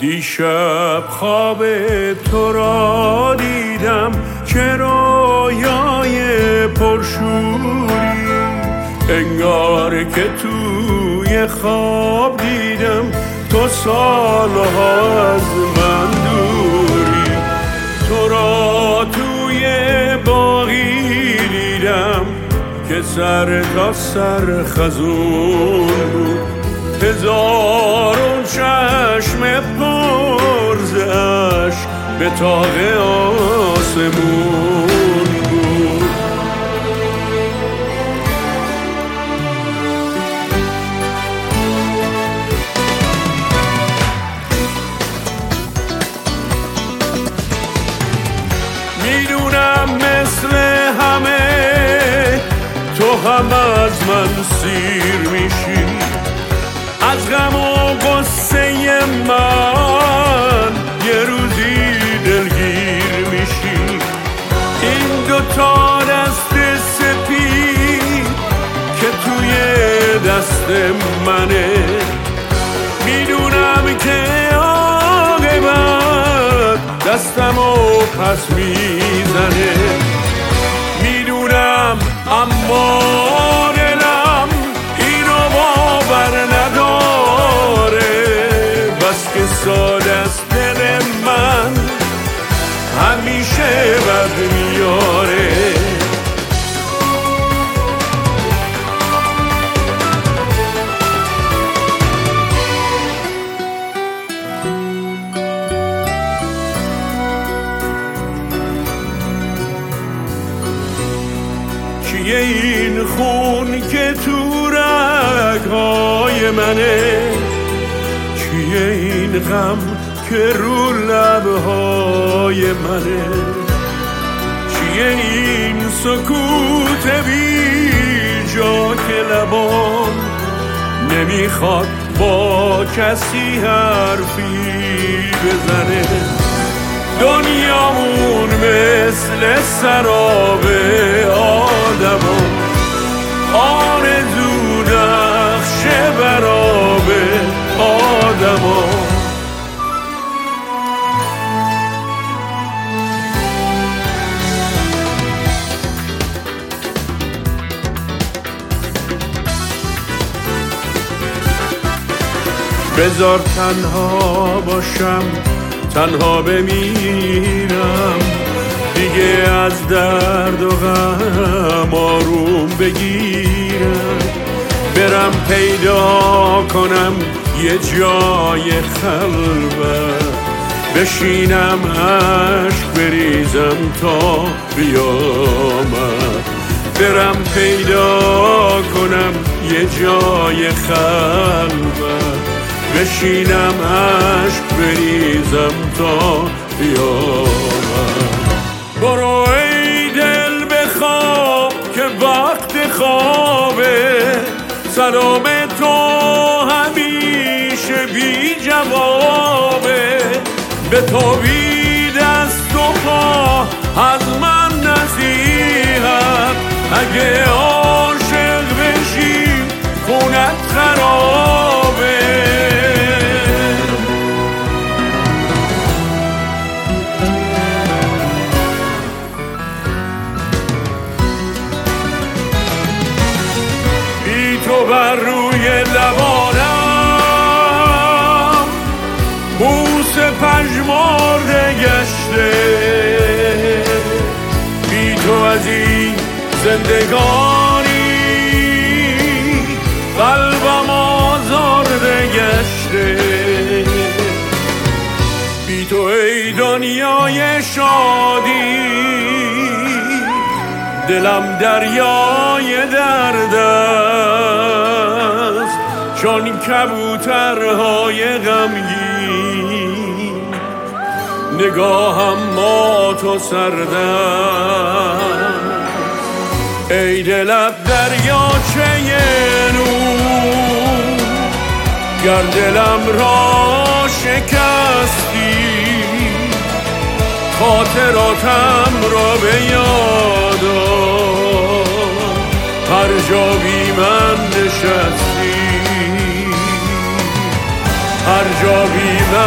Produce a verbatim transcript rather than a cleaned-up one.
دیشب خواب تو را دیدم که رویای پرشوری، انگار که توی خواب دیدم تو سالها از من دوری. تو را توی باغی دیدم که سر تا سر خزون بود، هزارون چشم پر ز اشک به طاق آسمون بود. میدونم مثل همه تو هم از من سیر میشی، از غم و غصه من یه روزی دلگیر میشی. این دوتا دست سپید که توی دست منه، میدونم که عاقبت دستمو پس میزنه. میدونم اما دلم اینو باور نداره، بس که ساده است دل من همیشه بد میاره. کیه این خون که تو رگ‌های منه، کیه این غم که رو لب‌های منه، کیه این سکوت بی جا که لبام نمیخواد با کسی حرفی بزنه. دنیامون مثل سراب آدما، آرزو نقش براب آدما. بذار تنها باشم، تنها بمیرم، دیگه از درد و غم آروم بگیرم. برم پیدا کنم یه جای خلوت، بشینم عشق بریزم تا قیامت. برم پیدا کنم یه جای خلوت، بشینم عشق بریزم تا قیامت. برو ای دل بخواب که وقت خوابه، سلام تو همیشه بی جوابه. به تو بی دست و پا از من نصیحت، اگه عاشق بشی خونت خرابه. تو بر روی لبانم بوس پژمرده گشته، بی تو از این زندگانی قلبم آزرده گشته. بی تو ای دنیای شادی دلم دریای درد است، چون کبوترهای غمگین نگاهم مات و سرد است. ای دلت دریاچه نور، گر دلم را شکستی خاطراتم را به یاد آر. هر جا بی من نشستی، هر جا بی من